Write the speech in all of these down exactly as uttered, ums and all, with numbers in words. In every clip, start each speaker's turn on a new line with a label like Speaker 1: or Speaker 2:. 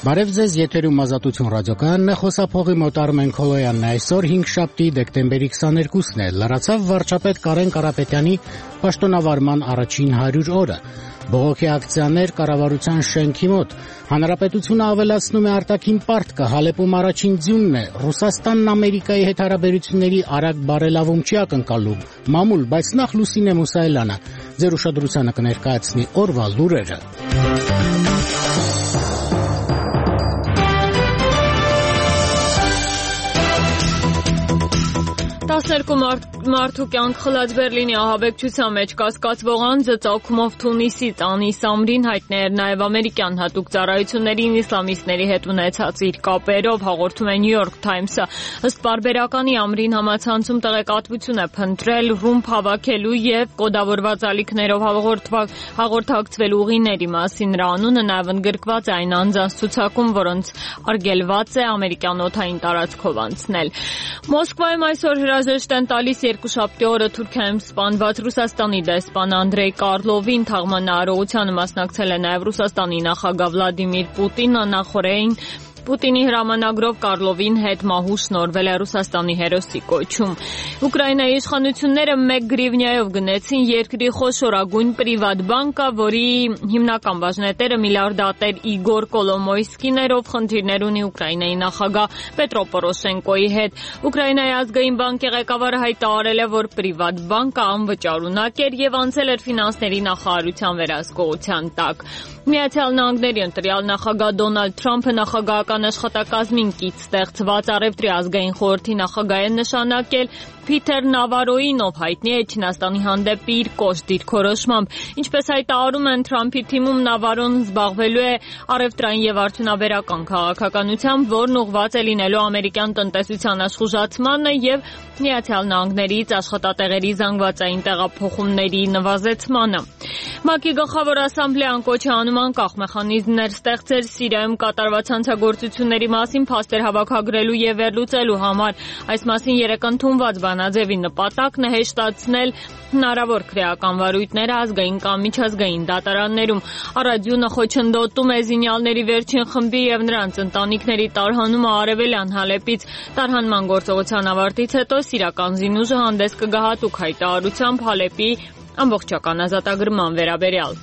Speaker 1: Բարև ձեզ, եթերում Ազատություն ռադիոկայանն է, խոսափողի Մոտար Մենքոլոյանն է, այսօր հինգշաբթի դեկտեմբերի քսաներկուսն է, լրացավ վարչապետ Կարեն Կարապետյանի պաշտոնավարման առաջին հարյուր օրը, բողոքի ակցիաներ կառավարության շենքի մոտ, Հանրապետությունը ավելացնում է արտաքին պարտքը, Հալեպում առաջին ձյունն է, Ռուսաստանն Ամերիկայի հետ հարաբերությունների արագ բարելավում չի ակնկալում, մամուլ, բայց նախ Լուսինե Մուսայելյանը ձեր ուշադրությանը կներկայացնի օրվա լուրերը։
Speaker 2: տասներկու մարդու կյանք խլած Բերլինի ահաբեկչության մեջ կասկածվող անձը ծագումով Թունիսից Անիս Ամրին հայտնի էր նաև ամերիկյան հատուկ ծառայություններին իսլամիստների հետ ունեցած իր կապերով, հաղորդում է New York Times-ը։ Ըստ պարբերականի Ամրին համացանցում տեղեկատվություն է փնտրել ռումբ հավաքելու եւ կոդավորված ալիքներով հաղորդակցվելու ուղիների մասին։ Նրա անունը նաև ընդգրկված է այն անձանց ցուցակում, որոնց արգելված է ամերիկյան օդային տարածքով անցնել։ Մոսկվայում այսօր հրաժեշտ են տալիս երկուշաբթի օրը Թուրքիայում սպանված Ռուսաստանի դեսպան Անդրեյ Կարլովին, թաղման արարողությանը մասնակցել է նաև Ռուսաստանի նախագահ Վլադիմիր Պուտինը, նախորդին Պուտինի հրամանագրով Կարլովին հետ մահու շնորհվել է Ռուսաստանի հերոսի կոչում։ Ուկրաինայի իշխանությունները մեկ գրիվնյայով գնեցին երկրի խոշորագույն պրիվատ բանկը, որի հիմնական բաժնետերը միլիարդատեր Իգոր Կոլոմոյսկին էր, ով խնդիրներ ունի Ուկրաինայի նախագահ Պետրո Պորոշենկոյի հետ։ Ուկրաինայի ազգային բանկի ղեկավարը հայտարարել է, որ պրիվատ բանկը անվճարունակ էր եւ անցել էր ֆինանսների նախարարության վերահսկողության տակ։ Միացյալ Նահանգների ընտրյալ նախագահ Դոնալդ Թրամփը նախագահական աշխատակազմին կից ստեղծված Առևտրի ազգային խորհրդի նախագահ է նշանակել Փիթեր Նավարոյին, ով հայտնի է Չինաստանի հանդեպ իր կոշտ դիրքորոշմամբ։ Ինչպես հայտարարում են Թրամփի թիմում, Նավարոն զբաղվելու է առևտրային եւ արդյունաբերական քաղաքականությամբ, որն ուղղված է լինելու ամերիկյան տնտեսության աշխուժացմանը եւ Միացյալ Նահանգներից աշխատատեղերի զանգվածային տեղափոխումների նվազեցմանը։ ՄԱԿ-ի գլխավոր ասամբլեան կոչ է անում անկախ մեխանիզմներ ստեղծել Սիրիայում կատարված հանցագործությունների մասին փաստեր հավաքագրելու եւ վերլուծելու համար։ Այս մասին երեկ ընդունված բանաձևի նպատակն է հեշտացնել հնարավոր քրեական վարույթները ազգային կամ միջազգային դատարաններում։ Առադյունը խոչընդոտում է զինյալների վերջին խմբի եւ նրանց ընտանիքների տարհանումը Արևելյան Հալեպից։ Տարհանման գործողության ավարտից հետո սիրական զինուժը հանդես կգա հատուկ հայտարարությամբ Հալեպի ամբողջական ազատագրման վերաբերյալ։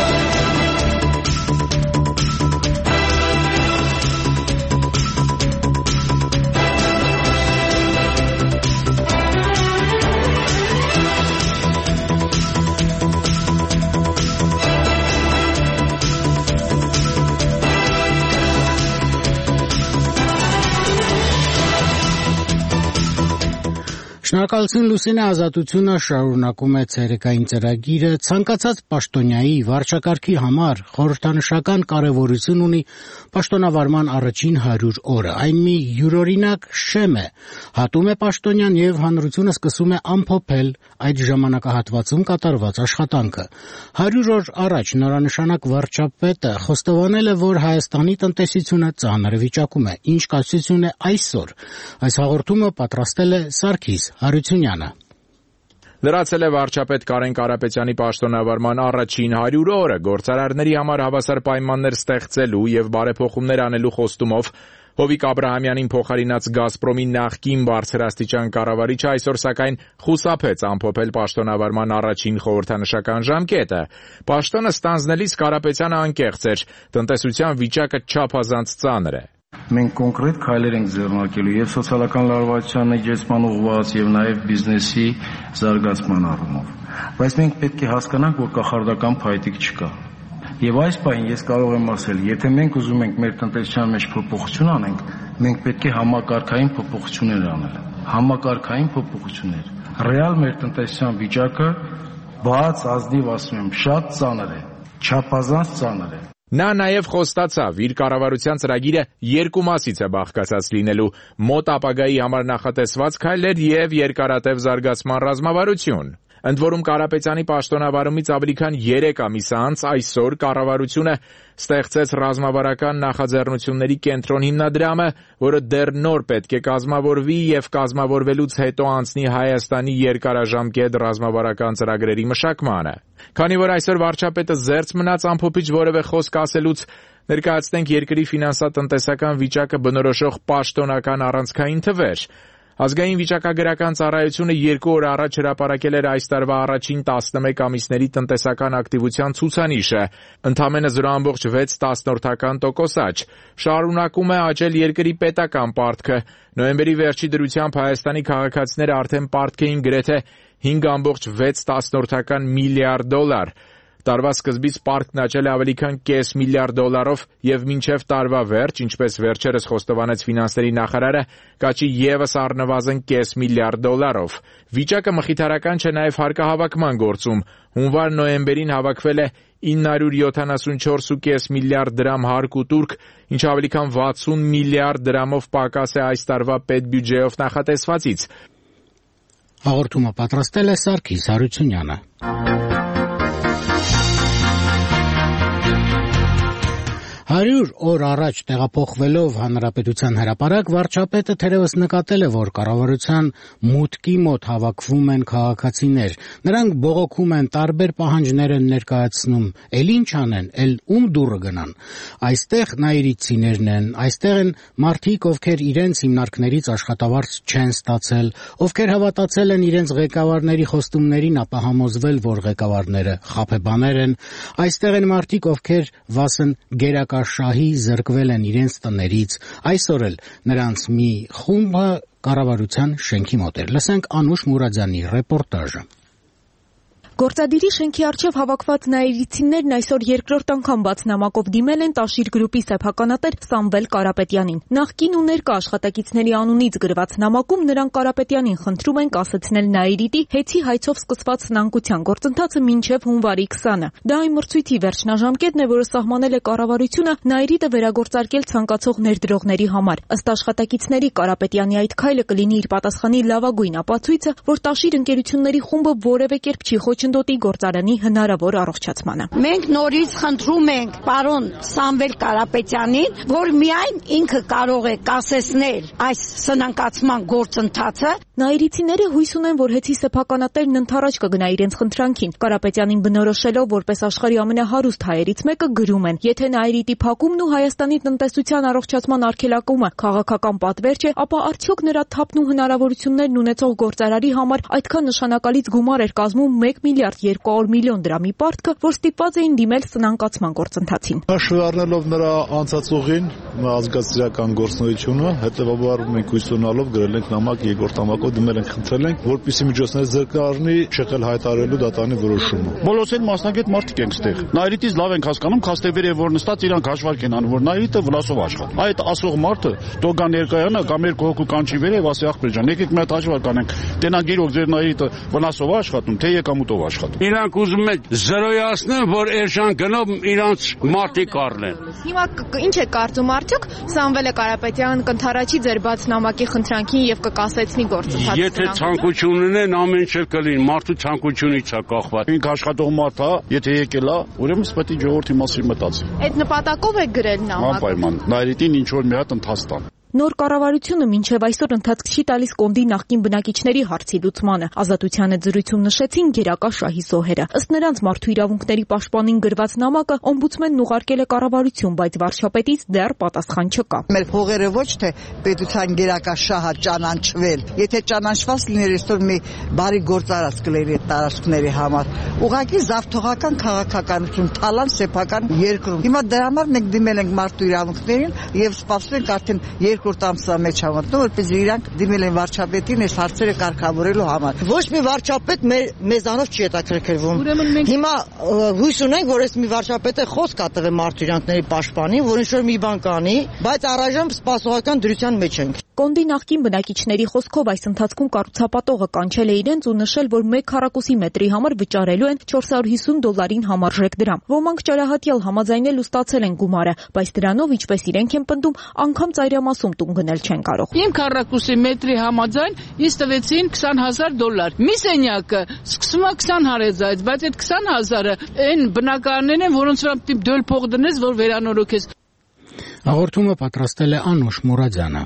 Speaker 1: Շնորհակալություն Լուսինե, Ազատությունը շարունակում է ցերեկային ծրագիրը, ցանկացած պաշտոնյայի վարչակարգի համար խորհրդանշական կարևորություն ունի պաշտոնավարման առաջին հարյուր օրը, այն մի յուրօրինակ շեմ է, հատում է պաշտոնյան եւ հանրությունը սկսում է ամփոփել այդ ժամանակահատվածում կատարված աշխատանքը։ հարյուր օր առաջ նորանշանակ վարչապետը խոստովանել է, որ Հայաստանի տնտեսությունը ծանր վիճակում է, ինչ կասություն է այսօր։ Այս հաղորդումը պատրաստել է Սարգիս Հարությունյանը։
Speaker 3: Լրացել է վարչապետ Կարեն Կարապետյանի պաշտոնավարման առաջին հարյուր օրը, գործարարների համար հավասար պայմաններ ստեղծելու եւ բարեփոխումներ անելու խոստումով Հովիկ Աբրահամյանին փոխարինած Գազպրոմի նախկին բարձրաստիճան կառավարիչը այսօր սակայն խուսափեց ամփոփել պաշտոնավարման առաջին խորհրդանշական ժամկետը։ Պաշտոնը ստանձնելիս Կարապետյանը անկեղծ էր, տնտեսության վիճակը չափազանց ծանր է։
Speaker 4: Մենք կոնկրետ քայլեր ենք ձեռնարկելու եւ սոցիալական լարվածության էջեցման ուղղված եւ նաեւ բիզնեսի զարգացման առումով։ Բայց մենք պետք է հասկանանք, որ կախարդական փայտիկ չկա։ Եվ այս պահին ես կարող եմ ասել, եթե մենք ուզում ենք մեր տնտեսության մեջ փոփոխություն անենք, մենք պետք է համակարգային փոփոխություններ անել։ Համակարգային փոփոխություններ։ Ռեալ մեր տնտեսության վիճակը բաց ազնիվ ասում եմ, շատ ծանր է, չափազանց ծանր է։
Speaker 3: Նա նաև խոստացավ, իր կառավարության ծրագիրը երկու մասից է բաղկացած լինելու՝ մոտ ապագայի համար նախատեսված քայլեր եւ երկարատև զարգացման ռազմավարություն։ Ընդ որում Կարապետյանի պաշտոնավարումից ավելի քան երեք ամիս անց այսօր կառավարությունը ստեղծեց ռազմավարական նախաձեռնությունների կենտրոն հիմնադրամը, որը դեռ նոր պետք է կազմավորվի եւ կազմավորվելուց հետո անցնի Հայաստանի երկարաժամկետ ռազմավարական ծրագրերի մշակմանը։ Քանի որ այսօր վարչապետը զերծ մնաց ամփոփիչ որևէ խոսք ասելուց, Ներկայացնենք երկրի ֆինանսատնտեսական վիճակը բնորոշող պաշտոնական առանցքային թվեր։ Ազգային վիճակագրական ծառայությունը երկու օր առաջ հրապարակել էր այս տարվա առաջին տասնմեկ ամիսների տնտեսական ակտիվության ցուցանիշը, ընդամենը զրո բացարձակ վեց տասնորդական տոկոս աճ։ Շարունակում է աճել երկրի պետական պարտքը։ Նոյեմբերի վերջի դրությամբ Հայաստանի քաղաքացիները արդեն պարտք էին գրեթե հինգ բացարձակ վեց տասնորդական միլիարդ դոլար։ Տարվա սկզբից պարտքն աճել է ավելի քան կես միլիարդ դոլարով եւ մինչեւ տարվա վերջ, ինչպես վերջերս խոստովանեց ֆինանսների նախարարը, կաճի եւս առնվազն կես միլիարդ դոլարով։ Վիճակը մխիթարական չէ նաեւ հարկահավաքման գործում։ Հունվար-նոյեմբերին հավաքվել է ինը հարյուր յոթանասունչորս կόμμα պենս միլիարդ դրամ հարկ ու տուրք, ինչը ավելի քան վաթսուն միլիարդ դրամով պակաս է այս տարվա պետբյուջեով նախատեսվածից։
Speaker 1: Հաղորդումը պատրաստել է Սարգիս Հարությունյանը։ Հարյուր օր առաջ տեղափոխվելով Հանրապետության հրապարակ, վարչապետը թերևս նկատել է, որ կառավարության մուտքի մոտ հավաքվում են քաղաքացիներ։ Նրանք բողոքում են, տարբեր պահանջներ են ներկայացնում, էլ ինչ անեն, էլ ում դուռը գնան։ Այստեղ նայիրիցիներն են, այստեղ են մարդիկ, ովքեր իրենց հիմնարկներից աշխատավարձ չեն ստացել, ովքեր հավատացել են իրենց ղեկավարների խոստումներին, ապա համոզվել, որ ղեկավարները խաբեբաներ են։ Այստեղ են մարդիկ, ովքեր վասն գերակա շահի զրկվել են իրենց տներից, այսօր էլ նրանց մի խումբը կառավարության շենքի մոտ էր։ Լսենք Անուշ Մուրադյանի ռեպորտաժը։
Speaker 5: Գործադիրի շենքի առջև հավաքված նայիրիցիներն այսօր երկրորդ անգամ բաց նամակով դիմել են Տաշիր գրուպի սեփականատեր Սամվել Կարապետյանին։ Նախկին ու ներկա աշխատակիցների անունից գրված նամակում նրանք Կարապետյանին խնդրում են կասեցնել նայիրիտի հեծի հայցով սկսված սնանկության գործընթացը մինչև հունվարի քսանը։ Դա այն մրցույթի վերջնաժամկետն է, որը սահմանել է կառավարությունը նայիրիտը վերագործարկել ցանկացող ներդրողների համար։ Ըստ աշխատակիցների Կարապետյանի այդ քայլը կլինի իր պատասխանի լավագույն ապացույցը, որ Տաշիր ընկերությունների խումբը որևէ կերպ չի խոչընդոտի գործարանի հնարավոր առողջացմանը։
Speaker 6: Մենք նորից խնդրում ենք պարոն Սամվել Կարապետյանին, որ միայն ինքը կարող է կասեցնել այս սնանկացման գործընթացը։
Speaker 5: Նայիրիցիները հույս ունեն, որ հեծի սեփականատերն ընդառաջ կգնա իրենց խնդրանքին։ Կարապետյանին բնորոշելով որպես աշխարհի ամենահարուստ հայերից մեկը գրում են. եթե նայիրիտի փակումն ու Հայաստանի տնտեսության առողջացման արգելակումը քաղաքական պատվեր չէ, ապա արդյոք նրա թափն ու հնարավորություններն ունեցող գործարարի համար այդքան նշանակալից գումար էր կազմում մեկ միլիարդ երկու հարյուր միլիոն դրամի պարտքը, որ ստիպված էին դիմել սնանկացման գործընթացին։
Speaker 7: Հաշվի առնելով նրա անցածուղին, ազգացիական գործունեությունը, հետևաբար մենք հույս ունենալով գրել ենք նամակ երկրորդ նամակով դիմել ենք, խնդրել ենք, որպեսզի միջոցներ ձեռք առնի շեղել հայտարարելու դատանի որոշումը։
Speaker 8: Բոլորս էլ մասնագետ մարդիկ ենք ստեղ։ Նայիրիտից լավ ենք հասկանում, քաստեվեր է որ նստած իրանք հաշվարկ են անում, որ նայիրիտը վնասով աշխատի։ Այդ ասող մարդը դոգա ներկայանա կամ երկու հոգու կանչի վերև, ասի ախպեր ջան, եկեք մի հատ հաշվարկ անենք։ Տենա գիրոք ձեր նայիրիտը վնասով աշխատում, թե եկամուտով աշխատում։
Speaker 9: Իրանք ուզում են զրոյացնել, որ էժան գնով իրանց մարտիկ առնեն։
Speaker 5: Հիմա ինչ է կարծում արդյոք Սամվելը Կարապետյան կընթառաջի ձեր բաց նամակի խնդրանքին եւ կկասեցնի գործընթացը։
Speaker 9: Եթե ցանկություն ունեն, ամեն ինչ կլինի, մարդու ցանկությունից է կախված։
Speaker 8: Ինք աշխատող մարդ է, եթե եկել է, ուրեմն պետք է ժողովրդի մասին մտածի։
Speaker 5: Այդ նպատակով է գրել նամակը։
Speaker 8: Անպայման նայիրիտին ինչ որ մի հատ ընթաց տան։
Speaker 5: Նոր կառավարությունը մինչև այսօր ընթացք չի տալիս Կոնդի նախկին բնակիչների հարցի լուծմանը։ Ազատությանը զրույցում նշեցին գերակա շահի զոհերը։ Ըստ նրանց մարդու իրավունքների պաշտպանին գրված նամակը օմբուդսմենն ուղարկել է կառավարություն, բայց վարչապետից դեռ պատասխան չկա։
Speaker 10: Մեր փողերը ոչ թե պետության գերակա շահը ճանաչվել, եթե ճանաչված լիներ այսօր մի բարի գործարած կլեր այդ տարածքների համար։ Ուղղակի զավթողական քաղաքականություն, թալան սեփական երկրում։ Հիմա դրա համար մենք դիմել ենք մարդու իրավունքներին եւ սպասում ենք արդեն երկրորդ ամսվա մեջ հավատում, որպեսզի իրանք դիմել են վարչապետին այս հարցերը կարգավորելու համար։ Ոչ մի վարչապետ մեզանով չի հետաքրքրվում։ Հիմա հույս ունենք, որ այս մի վարչապետը խոսք կա տվել մարդու իրավունքների պաշտպանին, որ ինչ-որ մի բան կանի, բայց առայժմ սպասողական դրության մեջ ենք։
Speaker 5: Կոնդի նախկին բնակիչների խոսքով այս ընթացքում կառուցապատողը կանչել է իրենց ու նշել, որ մեկ քառակուսի մետրի համար վճարելու են չորս հարյուր հիսուն դոլարին համարժեք դրամ։ Ոմանք ճարահատյալ համաձայնել ու ստացել են գումարը, բայց դրանով, ինչպես իրենք են պնդում, անգամ ծայրամասում տուն գնել չեն կարող։
Speaker 11: Իմ քառակուսի մետրի համաձայն ինձ տվեցին քսան հազար դոլար։ Մի սենյակը սկսում է քսան հարեզայից, բայց այդ քսան հազարը այն բնակարաններն են, որոնց վրա պետք է դոլ փող դնես, որ վերանորոգես։
Speaker 1: Հաղորդումը պատրաստել է Անուշ Մուրադյանը։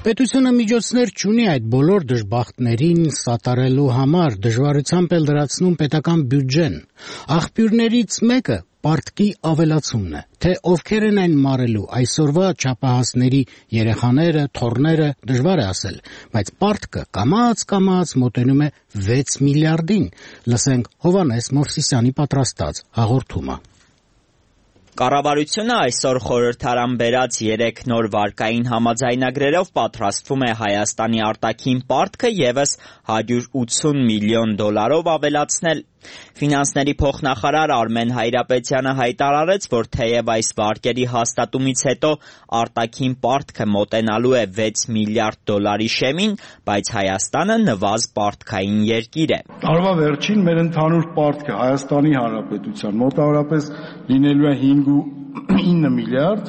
Speaker 1: Պետությունը միջոցներ չունի այդ բոլոր դժբախտներին սատարելու համար, դժվարությամբ էլ լրացնում պետական բյուջեն։ Աղբյուրներից մեկը պարտքի ավելացումն է, թե ովքեր են այն մարելու այսօրվա չափահասների երեխաները, թոռները, դժվար է ասել, բայց պարտքը կամաց-կամաց մոտենում է վեց միլիարդին։ Լսենք Հովհաննես Մովսիսյանի պատրաստած հաղորդումը։
Speaker 12: Կառավարությունը այսօր խորհրդարան բերած երեք նոր վարկային համաձայնագրերով պատրաստվում է Հայաստանի արտաքին պարտքը ևս հարյուր ութուն միլիոն դոլարով ավելացնել։ Ֆինանսների փոխնախարար Արմեն Հայրապետյանը հայտարարեց, որ թեև այս վարկերի հաստատումից հետո արտաքին պարտքը մոտենալու է վեց միլիարդ դոլարի շեմին, բայց Հայաստանը նվազ պարտքային երկիր է։
Speaker 4: Տարվա վերջին մեր ընդհանուր պարտքը Հայաստանի Հանրապետության մոտավորապես լինելու է հինգ միլիարդ,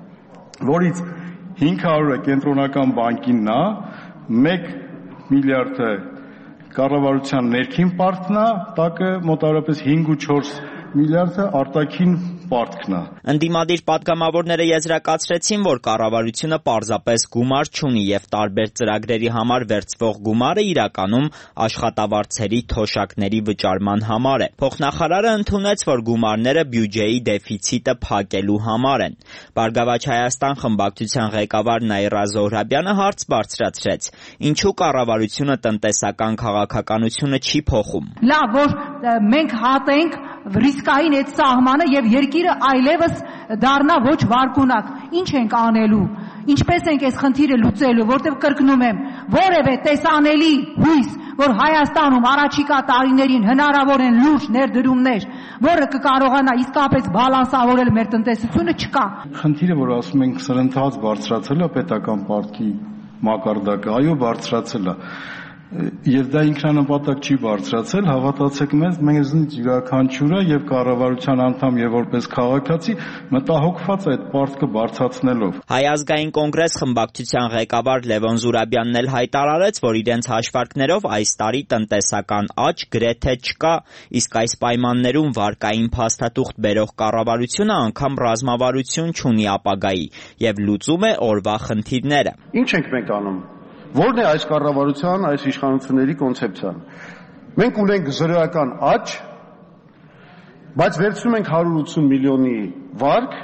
Speaker 4: որից հինգ հարյուրը կենտրոնական բանկինն է, մեկ միլիարդը կառավարության ներքին պարտքն է, տակը մոտավորապես հինգ ու չորս միլիարդը արտաքին պարտքն է։
Speaker 12: Ընդդիմադիր պատգամավորները եզրակացրեցին, որ կառավարությունը պարզապես գումար չունի եւ տարբեր ծրագրերի համար վերցվող գումարը իրականում աշխատավարձերի թոշակների վճարման համար է։ Փոխնախարարը ընդունեց, որ գումարները բյուջեի դեֆիցիտը փակելու համար են։ Բարգավաճ Հայաստան խմբակցության ղեկավար Նաիրա Զոհրաբյանը հարց բարձրացրեց. ինչու կառավարությունը տնտեսական քաղաքականությունը չի փոխում։
Speaker 13: Լավ, որ մենք հատենք ռիսկային այդ սահմանը եւ երկիրը այլևս դառնա ոչ վարկունակ։ Ինչ ենք անելու։ Ինչպես ենք այս խնդիրը լուծելու, որտեղ կրկնում եմ, որևէ տեսանելի հույս, որ Հայաստանում առաջիկա տարիներին հնարավոր են լուրջ ներդրումներ, որը կկարողանա իսկապես բալանսավորել մեր տնտեսությունը, չկա։
Speaker 4: Խնդիրը, որ ասում ենք սրընթաց բարձրացել է պետական պարտքի մակարդակը, այո, բարձրացել է։ Եվ դա ինքնանպատակ չի բարձրացել, հավատացեք մեզ, մեզնից յուրաքանչյուրը եւ կառավարության անդամ եւ որպես քաղաքացի մտահոգված է այդ պարտքը բարձրացնելով։
Speaker 12: Հայ ազգային կոնգրես խմբակցության ղեկավար Լևոն Զուրաբյանն էլ հայտարարեց, որ իրենց հաշվարկներով այս տարի տնտեսական աճ գրեթե չկա, իսկ այս պայմաններում վարկային փաստաթուղթ բերող կառավարությունը անգամ ռազմավարություն չունի ապագայի եւ լուծում է օրվա խնդիրները։
Speaker 8: Ինչ ենք մենք անում։ Որն է այս կառավարության, այս իշխանությունների կոնցեպցիան։ Մենք ունենք զրոյական աճ, բայց վերցնում ենք հարյուր ութուն միլիոնի վարկ,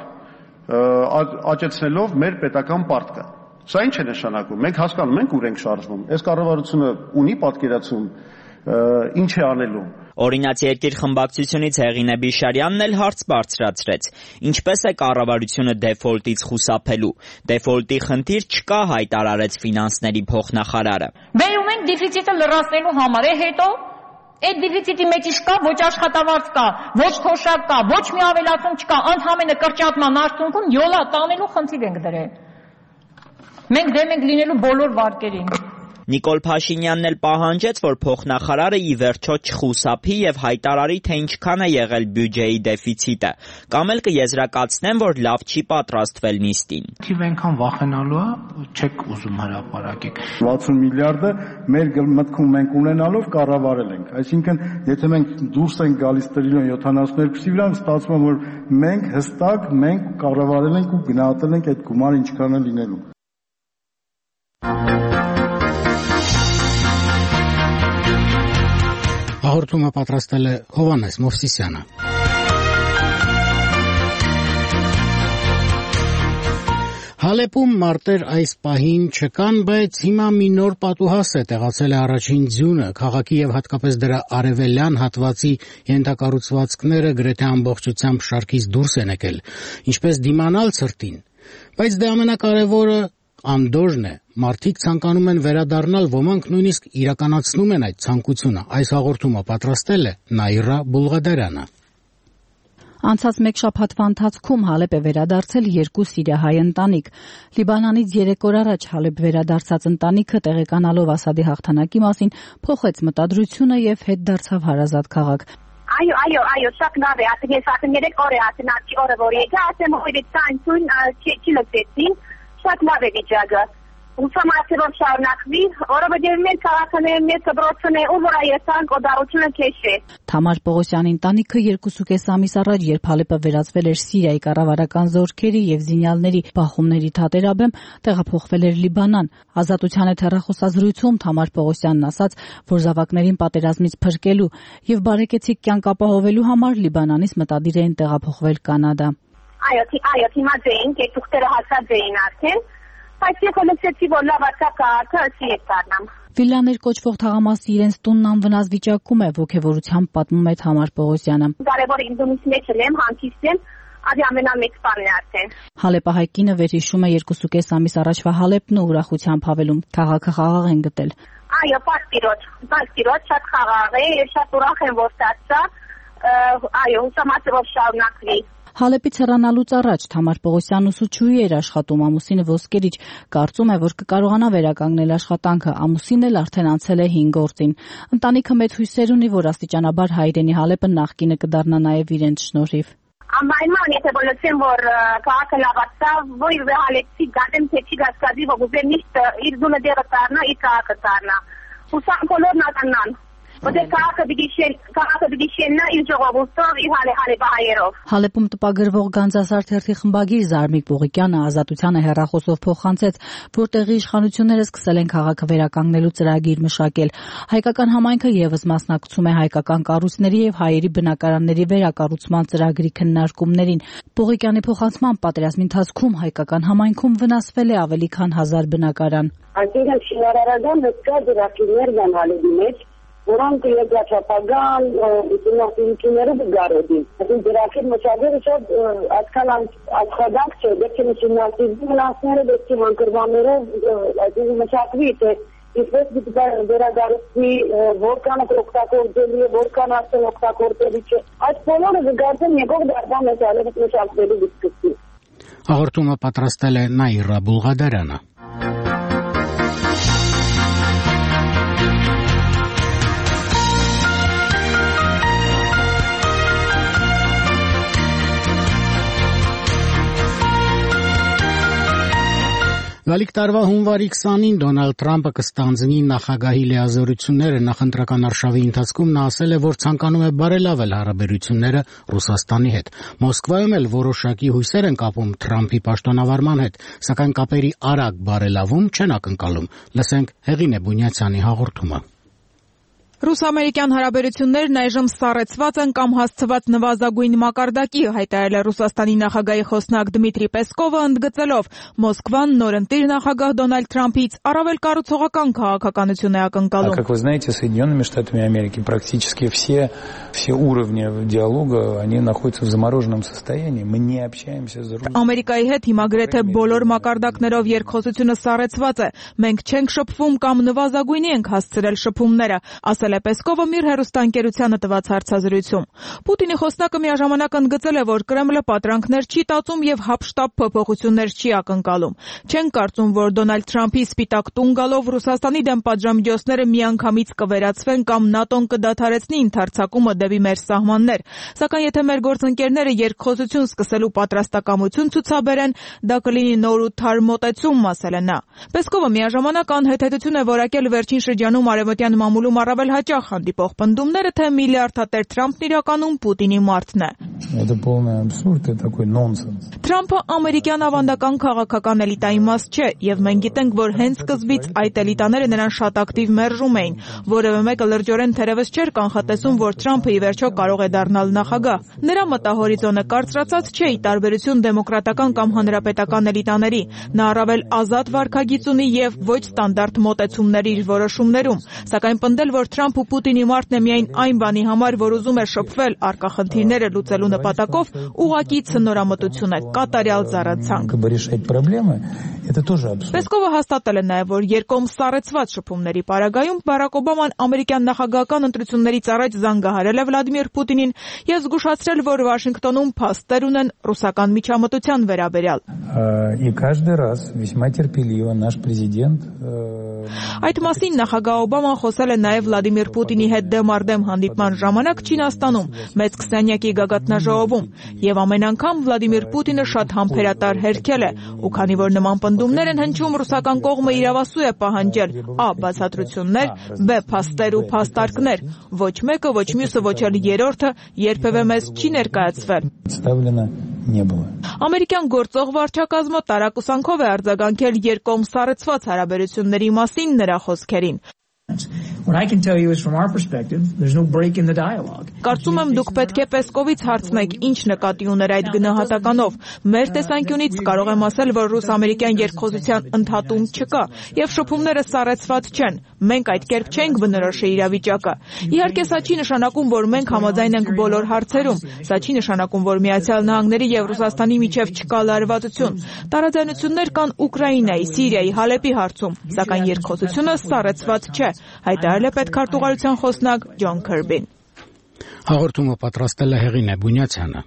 Speaker 8: աճեցնելով մեր պետական պարտքը։ Սա ինչ է նշանակում։ Մենք հասկանում ենք ուր ենք շարժվում։ Այս կառավարությունը ունի պատկերացում, ինչ է անելու։
Speaker 12: Օրինաց երկիր խմբակցությունից Հեղինե Բիշարյանն էլ հարց բարձրացրեց. ինչպես է կառավարությունը դեֆոլտից խուսափելու։ Դեֆոլտի խնդիր չկա, հայտարարեց ֆինանսների փոխնախարարը։
Speaker 14: Բերում ենք դեֆիցիտը լրացնելու համար, է հետո այդ դեֆիցիտի մեջ չկա ոչ աշխատավարձ կա, ոչ թոշակ կա, ոչ մի ավելացում չկա, ընդհանրապես կրճատման արդյունքում յոլա տանելու խնդիր ենք դրել։ Մենք դեմ ենք լինելու բոլոր վարկերին։
Speaker 12: Նիկոլ Փաշինյանն էլ պահանջեց, որ փոխնախարարը ի վերջո չխուսափի եւ հայտարարի, թե ինչքան է եղել բյուջեի դեֆիցիտը, կամ էլ կեզրակացնեն, որ լավ չի պատրաստվել նիստին։
Speaker 15: Թիվ այնքան վախենալու է, չեք ուզում հրապարակեք։
Speaker 4: վաթսուն միլիարդը մեր մտքում մենք ունենալով կառավարել ենք։ Այսինքն, եթե մենք դուրս ենք գալիս տրիլիոն յոթանասունհինգի վրա, ստացվում է, որ մենք հստակ մենք կառավարել ենք ու գնահատել ենք այդ գումարը ինչքան է լինելու։
Speaker 1: Հաղորդումը պատրաստել է Հովհաննես Մովսիսյանը։ Հալեպում մարտեր այս պահին չկան, բայց հիմա մի նոր պատուհաս է տեղացել է առաջին ձյունը, քաղաքի եւ հատկապես դրա արևելյան հատվածի ենթակառուցվածքները գրեթե ամբողջությամբ շարքից դուրս են եկել, ինչպես դիմանալ ցրտին, բայց դե ամենակարևորը անդոժն է, մարդիկ ցանկանում են վերադառնալ, ոմանք նույնիսկ իրականացնում են այդ ցանկությունը։ Այս հաղորդումը պատրաստել է Նաիրա Բուլղադարյանը։
Speaker 16: Անցած մեկ շաբաթվա ընթացքում Հալեպ է վերադարձել երկու սիրիահայ ընտանիք։ Լիբանանից երեք օր առաջ Հալեպ վերադարձած ընտանիքը տեղեկանալով Ասադի հաղթանակի մասին փոխեց մտադրությունը եւ հետ դարձավ հարազատ քաղաք։
Speaker 17: Այո, այո, այո, շատ լավ է, ասենք ես ասեմ երեք օր է, ասեմ աչքի օրը որ եկա, ասեմ հորից ցանցուն չի չի լսեցին, շատ լավ է վիճակը։ Հուսամ այսօր շարունակվի, որովհետև մեր քաղաքները մեր դպրոցն է ու վրա եսան կոդարությունը քեշե։
Speaker 16: Թամար Պողոսյանի ընտանիքը երկուսուկես ամիս առաջ, երբ Հալեպը վերածվել էր Սիրիայի կառավարական զորքերի եւ զինյալների բախումների թատերաբեմ, տեղափոխվել էր Լիբանան։ Ազատության հետ հեռախոսազրույցում Թամար Պողոսյանն ասաց, որ զավակներին պատերազմից փրկելու եւ բարեկեցիկ կյանք ապահովելու համար Լիբանանից մտադիր էին տեղափոխվել Կանադա։
Speaker 17: Այո, այո, հիմա ձեին, કે դուքտերը հասած էին արդեն։ Բայց ես հոլեցեցի, որ լավացա քաղաքը ասի է դառնամ։
Speaker 16: Վիլլաներ կոչվող թաղամասի իրենց տունն անվնաս վիճակում է, ոգևորությամբ պատմում է Թամար Պողոսյանը։
Speaker 17: Կարևոր ինձնից մեջ եմ, հանգիստ եմ, ադի ամենամեծ բանն է արդեն։
Speaker 16: Հալեպահայ կինը վերհիշում է երկուսուկես ամիս առաջվա Հալեպն ու ուրախությամբ հավելում. քաղաքը խաղաղ են գտել։
Speaker 17: Այո, պաստիրոջ, պաստիրոջ շատ խաղաղ է, եւ շատ ուրախ եմ, որ ստացա, այո, հուսամ ասելով շարունակվի։
Speaker 16: Հալեպից հեռանալուց առաջ Թամար Պողոսյանն ուսուցչուհի էր աշխատում, ամուսինը ոսկերիչ, կարծում է, որ կկարողանա վերականգնել աշխատանքը, ամուսինն էլ արդեն անցել է հինգ գործին։ Ընտանիքը մեծ հույսեր ունի, որ աստիճանաբար հայրենի Հալեպը նախկինը կդառնա նաև իրենց շնորհիվ։
Speaker 17: Անպայման եթե բոլորին որ քաղաքը լավացա, որ Հալեպի գարդեն թեչի գասկադի ոգուզե միշտ իր դունը դերը դառնա, իր քաղաքը դառնա։ Ուսամ բոլորն ականան։ Որտե քաղաքը դիգիշեն, քաղաքը դիգիշեննա իր ժողովուրդով, իր հալե հալեպահայերով։
Speaker 16: Հալեպում տպագրվող Գանձասար թերթի խմբագիր Զարմիկ Պողիկյանը Ազատությանը հեռախոսով փոխանցեց, որ տեղի իշխանությունները սկսել են քաղաքը վերականգնելու ծրագիր մշակել։ Հայկական համայնքը եւս մասնակցում է հայկական կառույցների եւ հայերի բնակարանների վերակառուցման ծրագրի քննարկումներին։ Պողիկյանի փոխանցման պատերազմի ընթացքում հայկական համայնքում վնասվել է ավելի քան հազար բնակարան։
Speaker 18: Այսինքն շինարարական հսկա դրախիներ կան Հալեպի մեջ, որոնք երկրաչափական ուսումնասիրությունները գարեդին։ Այսինքն դրախիտ մշակելը շատ այդքան աշխատանք չէ, դեռ ուսումնասիրությունները վնասները դեպի հանգրվաններով այսինքն մշակվի, թե ինչպես դիտա վերագարուցի, որքան օգտագործելի է, որքան արդեն օգտագործելի չէ։ Այդ բոլորը զգացեն եկող դարձան մեծ Հալեպը մշակվելու դիսկուսի։
Speaker 1: Հաղորդումը պատրաստել է Նաիրա Բուլղադարյանը։ Գալիք տարվա հունվարի քսանին Դոնալդ Թրամփը կստանձնի նախագահի լիազորությունները նախընտրական արշավի ընթացքում նա ասել է, որ ցանկանում է բարելավել հարաբերությունները Ռուսաստանի հետ։ Մոսկվայում էլ որոշակի հույսեր են կապում Թրամփի պաշտոնավարման հետ, սակայն կապերի արագ բարելավում չեն ակնկալում։ Լսենք Հեղինե Բունյացյանի հաղորդումը։
Speaker 5: Ռուս-ամերիկյան հարաբերություններն այժմ սառեցված են կամ հասցված նվազագույն մակարդակի, հայտարարել է Ռուսաստանի նախագահի խոսնակ Դմիտրի Պեսկովը, ընդգծելով Մոսկվան նորընտիր նախագահ Դոնալդ Թրամփից առավել կառուցողական քաղաքականություն է ակնկալում։
Speaker 15: Как вы знаете, Соединенными Штатами Америки практически все все уровни диалога, они находятся в замороженном состоянии. Мы не общаемся с Россией.
Speaker 5: Ամերիկայի հետ հիմա գրեթե բոլոր մակարդակներով երկխոսությունը սառեցված է։ Մենք չենք շփվում կամ նվազագույնի ենք հասցրել շփումները, ասել է Պեսկովը իր հեռուստաընկերությանը տված հարցազրույցում։ Պուտինի խոսնակը միաժամանակ ընդգծել է, որ Կրեմլը պատրանքներ չի տածում եւ հապշտապ փոփոխություններ չի ակնկալում։ Չեն կարծում, որ Դոնալդ Թրամփի սպիտակ տուն գալով Ռուսաստանի դեմ պատժամիջոցները միանգամից կվերացվեն կամ ՆԱՏՕ-ն կդադարեցնի ընդարձակումը դեպի մեր սահմաններ։ Սակայն եթե մեր գործընկերները երկխոսություն սկսելու պատրաստակամություն ցուցաբերեն, դա կլինի նոր ու թար մոտեցում, ասել է նա։ Պեսկովը միաժամանակ անհետեթություն է որակել վերջին շրջանում արևմտյան մամուլում առավել հաճախ հանդիպող պնդումները, թե միլիարդատեր Թրամփն իրականում Պուտինի մարդն է։
Speaker 15: Это полный абсурд, это такой нонсенс.
Speaker 5: Թրամփը ամերիկյան ավանդական քաղաքական էլիտայի մաս չէ, եւ մենք գիտենք, որ հենց սկզբից այդ էլիտաները նրան շատ ակտիվ մերժում էին։ Որևէ մեկը լրջորեն թերևս չէր կանխատեսում, որ Թրամփը ի վերջո կարող է դառնալ նախագահ։ Նրա մտահորիզոնը կարծրացած չէ, ի տարբերություն դեմոկրատական կամ հանրապետական էլիտաների։ Նա առավել ազատ վարքագիծ ունի եւ ոչ ստանդարտ մոտեցումներ իր որոշումներում, սակայն պնդել, որ Թրամփը Պուտինի մարդն է միայն այն բանի համար, որ ուզում է շփվել առկա խնդիրները լուծելու նպատակով, ուղղակի ցնորամտություն է, կատարյալ զառացանք։ Պեսկովը հաստատել է նաև, որ երկկողմ սառեցված շփումների պարագայում Բարակ Օբաման ամերիկյան նախագահական ընտրություններից առաջ զանգահարել է Վլադիմիր Պուտինին եւ զգուշացրել, որ Վաշինգտոնում փաստեր ունեն ռուսական միջամտության վերաբերյալ։
Speaker 15: И каждый раз весьма терпеливо наш президент
Speaker 5: Այդ մասին նախագահ Օբաման խոսել է նաև Վլադիմիր Պուտինի հետ դեմ առ դեմ հանդիպման ժամանակ Չինաստանում, մեծ քսանյակի գագաթնաժողովում, եւ ամեն անգամ Վլադիմիր Պուտինը շատ համբերատար հերքել է, ու քանի որ նման պնդումներ են հնչում, ռուսական կողմը իրավասու է պահանջել ա. բացատրություններ, բ. փաստեր ու փաստարկներ, ոչ մեկը, ոչ մյուսը, ոչ էլ երրորդը երբևէ մեզ չի ներկայացվել։ Ամերիկյան գործող վարչակազմը տարակուսանքով է արձագանքել երկկողմ սառեցված հարաբերությունների մասին նրա խոսքերին։
Speaker 19: What I can tell you is from our perspective, there's no break in the dialogue.
Speaker 5: Կարծում եմ դուք պետք է Պեսկովից հարցնեք, ինչ նկատի ուներ այդ գնահատականով։ Մեր տեսանկյունից կարող եմ ասել, որ ռուս-ամերիկյան երկխոսության ընդհատում չկա, եւ շփումները սառեցված չեն։ Մենք այդ կերպ չենք բնորոշի իրավիճակը։ Իհարկե, սա չի նշանակում, որ մենք համաձայն ենք բոլոր հարցերում։ Սա չի նշանակում, որ Միացյալ Նահանգների եւ Ռուսաստանի միջև չկա լարվածություն։ Տարաձայնություններ կան Ուկրաինայի, Սիրիայի, Հալեպի հարցում, սակայն երկխոսությունը սառեցված չէ, հայտարարել է պետքարտուղարության խոսնակ Ջոն Քըրբին։
Speaker 1: Հաղորդումը պատրաստել է Հեղինե Բունյացյանը։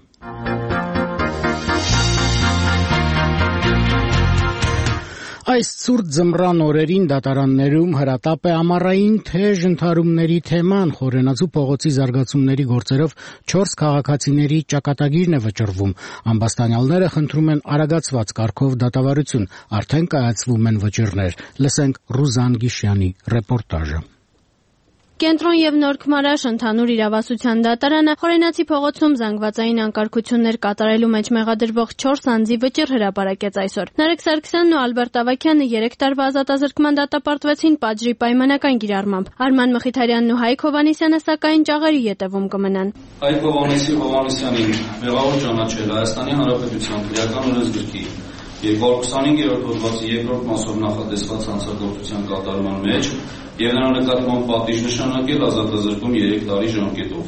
Speaker 1: Այս ցուրտ ձմռան օրերին դատարաններում հրատապ է ամառային թեժ ընդհարումների թեման, Խորենացու փողոցի զարգացումների գործերով չորս քաղաքացիների ճակատագիրն է վճռվում։ Ամբաստանյալները խնդրում են արագացված կարգով դատավարություն, արդեն կայացվում են վճիռներ։ Լսենք Ռուզան Գիշյանի ռեպորտաժը։
Speaker 20: Կենտրոն եւ Նոր Քմարաշ ընդհանուր իրավասության դատարանը Խորենացի փողոցում զանգվածային անկարգություններ կատարելու մեջ մեղադրվող չորս անձի վճիռ հրապարակեց այսօր։ Նարեկ Սարգսյանն ու Ալբերտ Ավագյանը երեք տարվա ազատազրկման դատապարտվեցին պատժի պայմանական կիրառմամբ։ Արման Մխիթարյանն ու Հայկ Հովհաննիսյանը սակայն ճաղերի ետևում կմնան։
Speaker 21: Հայկ Հովհաննիսի Հովհաննիսյանին մեղավոր ճանաչել Հայաստանի Հանրապետության քրեական օրենսգրքի երկու հազար ութանհինգերորդ հոդվածի երկրորդ մասով նախատեսված հանցագործության կատարման մեջ եւ նրա նկատմամբ պատիժ նշանակել ազատազրկում երեք տարի ժամկետով։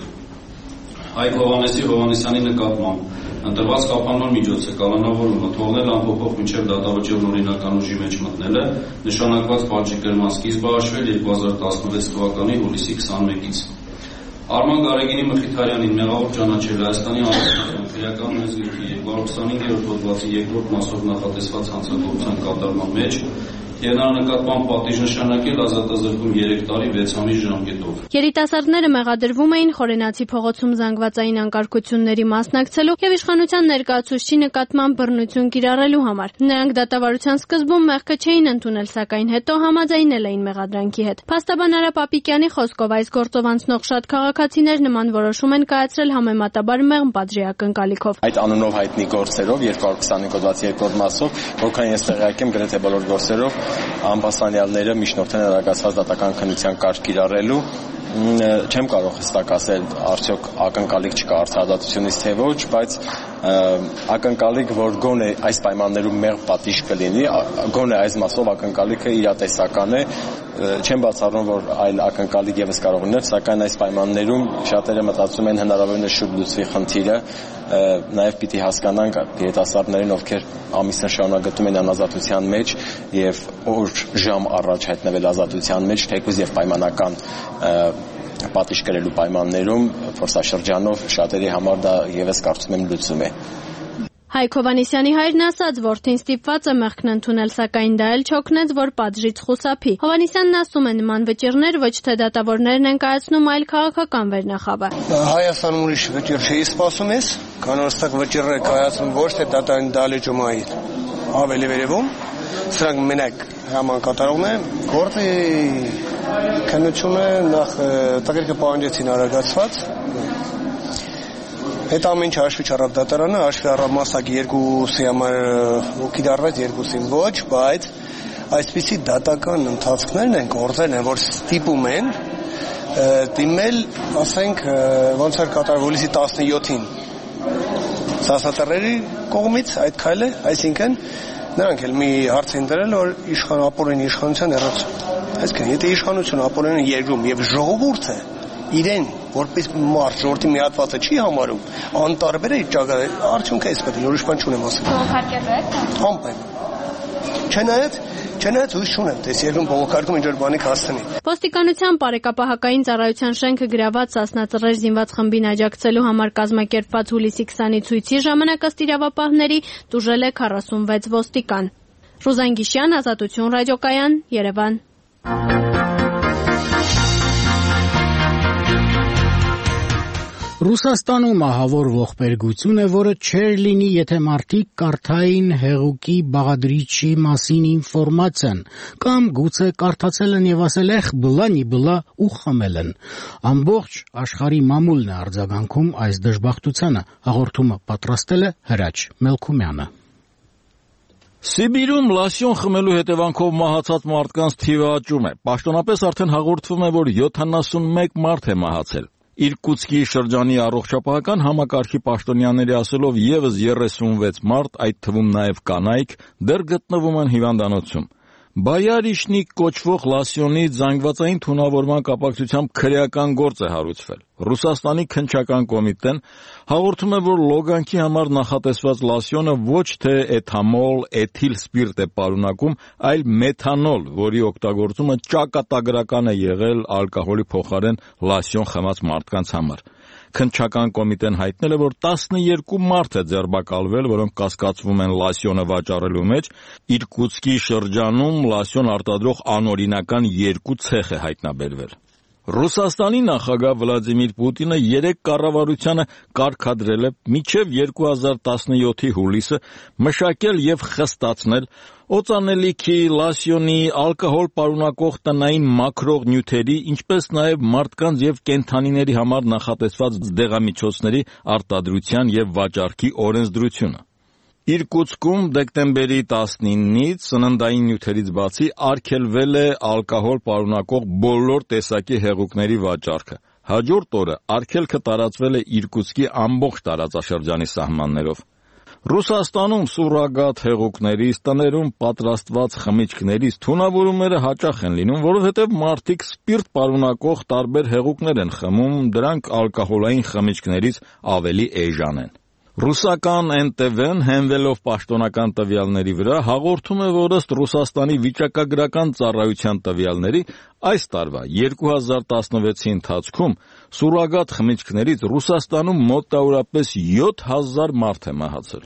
Speaker 21: Հայկ Հովհաննիսի Հովհաննիսյանի նկատմամբ ընտրված կապանման միջոցը կանոնավորումը թողնել անփոփոխ մինչև դատավճիռն օրինական ուժի մեջ մտնելը նշանակված պատժի կրման սկիզբը հաշվել երկու հազար տասնվեց թվականի հուլիսի քսանմեկից։ Արման Գարեգինի Մխիթարյանին մեղավոր ճանաչել Հայաստանի Հանրապետության քրեական օրենսգրքի երկու հազար ութանհինգերորդ հոդվածի երկրորդ մասով նախատեսված հանցագործության կատարման մեջ եւ նրա նկատմամբ պատիժ նշանակել ազատազրկում երեք տարի վեց ամիս ժամկետով։
Speaker 20: Երիտասարդները մեղադրվում էին Խորենացի փողոցում զանգվածային անկարգությունների մասնակցելու եւ իշխանության ներկայացուցչի նկատմամբ բռնություն կիրառելու համար։ Նրանք դատավարության սկզբում մեղքը չէին ընդունել, սակայն հետո համաձայնել էին մեղադրանքի հետ։ Փաստաբան Արա Պապիկյանի խոսքով այս գործով անցնող շատ քաղաքացիներ նման որոշում են կայացրել համեմատաբար մեղմ պատժի ակնկալիքով։
Speaker 22: Այդ անունով հայտնի գործերով երկու հազար քսանհինգ հոդվածի երկրորդ մասով, որքան ես տեղյակ եմ, գրեթե բոլոր գործերով ամբաստանյալները միջնորդեն արագացված դատական քննության կարգ կիրառելու։ Չեմ կարող հստակ ասել արդյոք ակնկալիք չկա արդարադատությունից թե ոչ, բայց ակնկալիք, որ գոնե այս պայմաններում մեղմ պատիժ կլինի, գոնե այս մասով ակնկալիքը իրատեսական է, չեմ բացառում, որ այլ ակնկալիք եւս կարող լինել, սակայն այս պայմաններում շատերը մտածում են հնարավորինս շուտ լուծվի խնդիրը, նաեւ պիտի հասկանանք երիտասարդներին, ովքեր ամիսներ շարունակ գտնում են անազատության մեջ եւ օր ժամ առաջ հայտնվել ազատության մեջ, թեկուզ եւ պայմանական պատիժ կրելու պայմաններում փորձաշրջանով շատերի համար դա եւս կարծում եմ լուծում է։
Speaker 20: Հայկ Հովհաննիսյանի հայրն ասաց, որդին ստիպված է մեղքն ընդունել, սակայն դա էլ չօգնեց, որ պատժից խուսափի։ Հովհաննիսյանն ասում է, նման վճիռներ ոչ թե դատավորներն են կայացնում, այլ քաղաքական վերնախավը։
Speaker 23: Հայաստանում ուրիշ վճիռ չի սպասում ես, կանոնստակ վճիռ է կայացնում ոչ թե դատարանի դալեջումայի ավելի վերևում, սրանք մենակ համակատարողն է, գործի քննությունը նախ տղերքը պահանջեցին արագացված։ Այդ ամեն ինչ հաշվի չառավ դատարանը, հաշվի առավ մասնակի երկուսի համար կիրառվեց, երկուսին ոչ, բայց այսպիսի դատական ընթացքներն են, գործերն են, որ ստիպում են դիմել, ասենք, ոնց էր կատարվել հուլիսի տասնյոթին սասատերերի կողմից այդ քայլը, այսինքն նրանք էլ մի հարց են դրել, որ իշխան ապօրինի իշխանության հեռացում։ Այսինքն, եթե իշխանությունը ապօրինի երկրում եւ ժողովուրդը իրեն որպես մարդ ժողովրդի միատվածը չի համարում, անտարբեր է ճակատը, արդյունքը էս պետք է ուրիշ բան չունեմ ասել։
Speaker 20: Բողոքարկել եք։
Speaker 23: Անպայման։ Չնայած Չնայած հույս չունեմ, թե երկրում բողոքարկում ինչ-որ բանի կհասցնի։
Speaker 20: Ոստիկանության բարեկապահակային ծառայության շենքը գրաված Սասնա ծռեր զինված խմբին աջակցելու համար կազմակերպված հուլիսի քսանի ցույցի ժամանակ ըստ իրավապահների տուժել է քառասունվեց ոստիկան։ Ռուզան Գիշյան, Ազատություն ռադիոկայան, Երևան։
Speaker 1: Ռուսաստանում ահավոր ողբերգություն է, որը չէր լինի, եթե մարդիկ կարդային հեղուկի բաղադրիչի մասին ինֆորմացիան, կամ գուցե կարդացել են եւ ասել эх բլանի բլա ու խմել են։ Ամբողջ աշխարհի մամուլն է արձագանքում այս դժբախտությանը, հաղորդումը պատրաստել է Հրաչ Մելքումյանը։
Speaker 2: Սիբիրում լասյոն խմելու հետևանքով մահացած մարդկանց թիվը աճում է։ Պաշտոնապես արդեն հաղորդվում է, որ յոթանասունմեկ մարդ է մահացել։ Իրկուտսկի շրջանի առողջապահական համակարգի պաշտոնյաների ասելով եւս երեսունվեց մարդ, այդ թվում նաեւ կանայք, դեռ գտնվում են հիվանդանոցում։ Բայարիշնիկ կոչվող լասյոնի զանգվածային թունավորման կապակցությամբ քրեական գործ է հարուցվել։ Ռուսաստանի քննչական կոմիտեն հաղորդում է, որ լոգանքի համար նախատեսված լասյոնը ոչ թե էթամոլ, էթիլ սպիրտ է պարունակում, այլ մեթանոլ, որի օգտագործումը ճակատագրական է եղել ալկոհոլի փոխարեն լասյոն խմած մարդկանց համար։ Քննչական կոմիտեն հայտնել է, որ տասներկու մարդ է ձերբակալվել, որոնք կասկածվում են լասյոնը վաճառելու մեջ։ Իրկուտսկի շրջանում լասյոն արտադրող անօրինական երկու ցեխ է հայտնաբերվել։ Ռուսաստանի նախագահ Վլադիմիր Պուտինը երեք կառավարությանը կարգադրել է մինչև երկու հազար տասնյոթի հուլիսը մշակել եւ խստացնել օծանելիքի, լասյոնի, ալկոհոլ պարունակող տնային մաքրող նյութերի, ինչպես նաեւ մարդկանց եւ կենդանիների համար նախատեսված դեղամիջոցների արտադրության եւ վաճառքի օրենսդրությունը։ Իրկուտսկում դեկտեմբերի տասնինից սննդային նյութերից բացի արգելվել է ալկոհոլ պարունակող բոլոր տեսակի հեղուկների վաճառքը։ Հաջորդ օրը արգելքը տարածվել է Իրկուտսկի ամբողջ տարածաշրջանի սահմաններով։ Ռուսաստանում սուրրոգատ հեղուկներից, տներում պատրաստված խմիչքներից թունավորումները հաճախ են լինում, որովհետև մարդիկ սպիրտ պարունակող տարբեր հեղուկներ են խմում, դրանք ալկոհոլային խմիչքներից ավելի էժան են։ Ռուսական Էն Տե Վեն հենվելով պաշտոնական տվյալների վրա հաղորդում է, որ ըստ Ռուսաստանի վիճակագրական ծառայության տվյալների այս տարվա երկու հազար տասնվեցի ընթացքում սուրրոգատ խմիչքներից Ռուսաստանում մոտավորապես յոթ հազար մարդ է մահացել։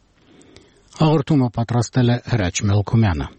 Speaker 1: Հաղորդումը պատրաստել է Հրաչ Մելքումյանը։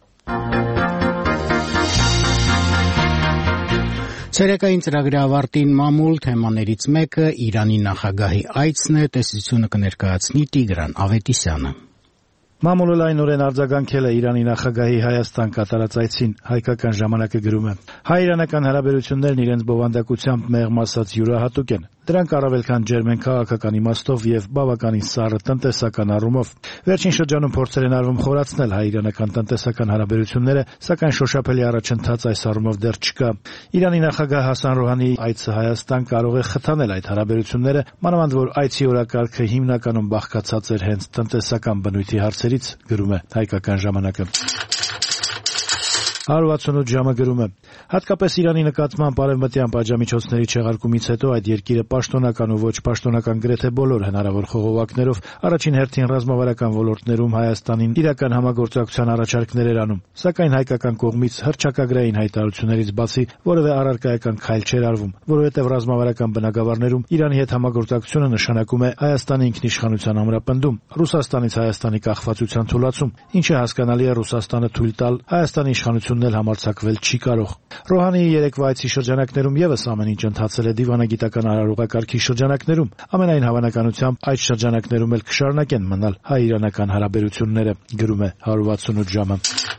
Speaker 1: Ցերեկային ծրագրի ավարտին մամուլ թեմաներից մեկը Իրանի նախագահի այցն է, տեսությունը կներկայացնի Տիգրան Ավետիսյանը։
Speaker 3: Մամուլը լայնորեն արձագանքել է Իրանի նախագահի Հայաստան կատարած այցին, հայկական ժամանակը գրում է. հայ-իրանական հարաբերություններն իրենց բովանդակությամբ մեղմ ասած յուրահատուկ են։ Դրանք առավել քան ջերմ են քաղաքական իմաստով եւ բավականին սառը տնտեսական առումով։ Վերջին շրջանում փորձեր են արվում խորացնել հայ-իրանական տնտեսական հարաբերությունները, սակայն շոշափելի առաջընթաց այս առումով դեռ չկա։ Իրանի նախագահ Հասան Ռոհանիի այցը Հայաստան կարող է խթանել այդ հարաբերությունները, մանավանդ որ այցի օրակարգը հիմնականում բաղկացած էր հենց տնտեսական բնույթի հարցերից, գրում է հայկական ժամանակը։ հարյուր վաթսունութ ժամը գրում է. հատկապես Իրանի նկատմամբ արևմտյան պատժամիջոցների չեղարկումից հետո այդ երկիրը պաշտոնական ու ոչ պաշտոնական գրեթե բոլոր հնարավոր խողովակներով առաջին հերթին ռազմավարական ոլորտներում Հայաստանին իրական համագործակցության առաջարկներ էր անում, սակայն հայկական կողմից հռչակագրային հայտարարություններից բացի որևէ առարկայական քայլ չէր արվում, որովհետև ռազմավարական բնագավառներում Իրանի հետ համագործակցությունը նշանակում է Հայաստանի ինքնիշխանության ամրապնդում, Ռուսաստանից Հայաստանի կախվածության թուլացում, ինչը հասկանալի է Ռուսաստանը թույլ տալ Հայաստանի իշխանությունն էլ համարձակվել չի կարող։ Ռոհանիի երեկվա այցի շրջանակներում եւս ամեն ինչ ընթացել է դիվանագիտական արարողակարգի շրջանակներում, ամենայն հավանականությամբ այդ շրջանակներում էլ կշարունակեն մնալ հայ-իրանական հարաբերությունները, գրում է հարյուր վաթսունութ ժամը։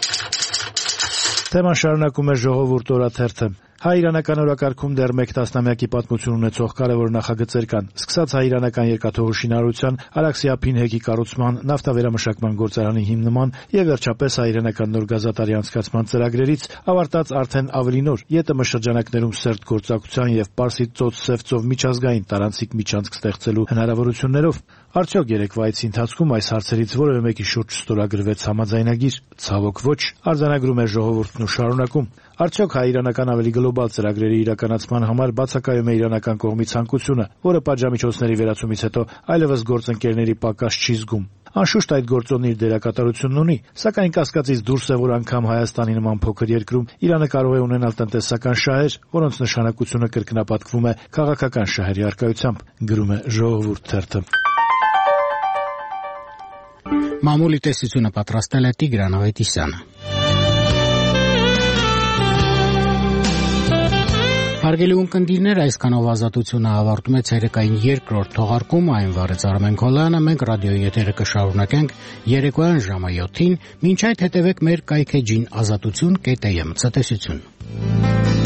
Speaker 3: Թեման շարունակում է Ժողովուրդ օրաթերթը։ Հայ-իրանական օրակարգում դեռ մեկ տասնամյակի պատմություն ունեցող կարևոր նախագծեր կան, սկսած հայ-իրանական երկաթուղու շինարարության, Արաքսիա-Փին հեքի կառուցման, նավթավերամշակման գործարանի հիմնման եւ վերջապես հայ-իրանական նոր գազատարի անցկացման ծրագրերից, ավարտած արդեն ավելի նոր ԵՏՄ շրջանակներում սերտ գործակցության եւ Պարսից ծոց-Սև ծով միջազգային տարանցիկ միջանցք ստեղծելու հնարավորություններով։ Արդյոք երեկվա այցի ընթացքում այս հարցերից որևէ մեկի շուրջ ստորագրվեց համաձայնագիր, ցավոք ոչ, արձանագրում է Ժողովուրդն ու շարունակում։ Արդյոք հայ-իրանական ավելի գլոբալ ծրագրերի իրականացման համար բացակայում է իրանական կողմի ցանկությունը, որը պատժամիջոցների վերացումից հետո այլևս գործընկերների պակաս չի զգում։ Անշուշտ այդ գործոնն իր դերակատարությունն ունի, սակայն կասկածից դուրս է, որ անգամ Հայաստանի նման փոքր երկրում Իրանը կարող է ունենալ տնտեսական շահեր, որոնց նշանակությունը կրկնապատկվում է քաղաքական շահերի առկայությամբ, գրում է Ժողովուրդ թերթը։ Մամուլի տեսությունը պատրաստել է Տիգրան Ավետիսյանը։
Speaker 1: Հարգելի ունկնդիրներ, այսքանով ազատությունը ավարտում է ցերեկային երկրորդ թողարկումը, այն վարեց Արմեն Քոլյանը, մենք ռադիոյի եթերը կշարունակենք երեկոյան ժամը յոթին, մինչ այդ հետևեք մեր կայքեջին ազատություն կետ է եմ, ցտեսություն։